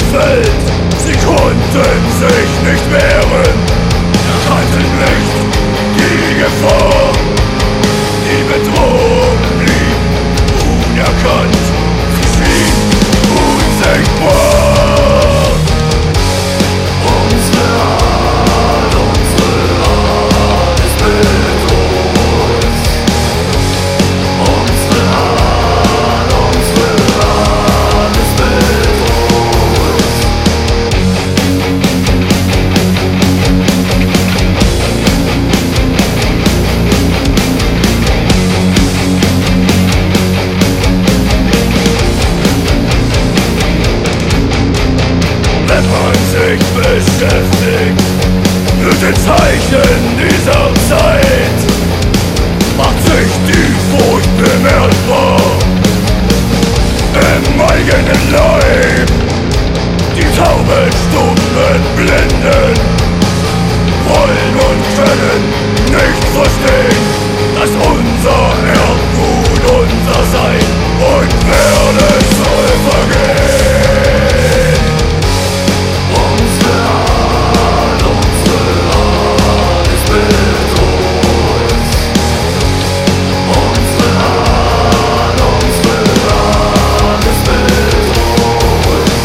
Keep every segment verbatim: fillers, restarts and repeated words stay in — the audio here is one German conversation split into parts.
Feld. Sie konnten sich nicht wehren, erkannten nicht die Gefahr. Die Bedrohung blieb unerkannt, sie schien unsichtbar. Unsere Art, unsere Art ist bedroht. Unsere Art, unsere Art ist bedroht. Wenn man sich beschäftigt mit den Zeichen dieser Zeit, macht sich die Furcht bemerkbar im eigenen Leib. Die tauben Stummen blenden, wollen und können nicht verstehen, dass unser Erbgut unser Sein und Werden soll vergehen. Unsere Art, unsere Art ist bedroht. Unsere Art, unsere Art ist bedroht.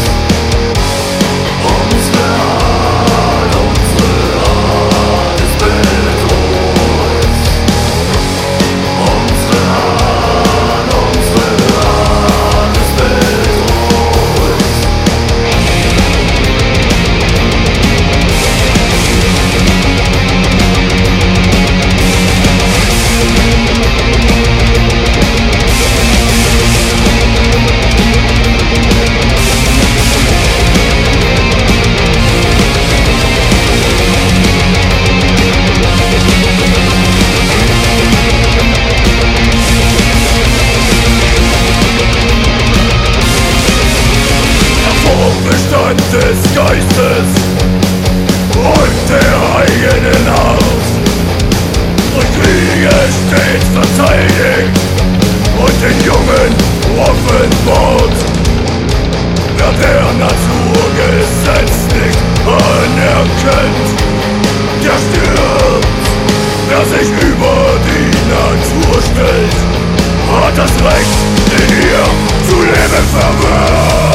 Unsere Art, unsere Art ist bedroht. Unsere Art, unsere Art ist bedroht. Vorbestand des Geistes und der eigenen Art, durch Kriege stets verteidigt und den Jungen offenbart. Wer der Naturgesetz nicht anerkennt, der stirbt. Wer sich über die Natur stellt, hat das Recht, in ihr zu leben verwehrt.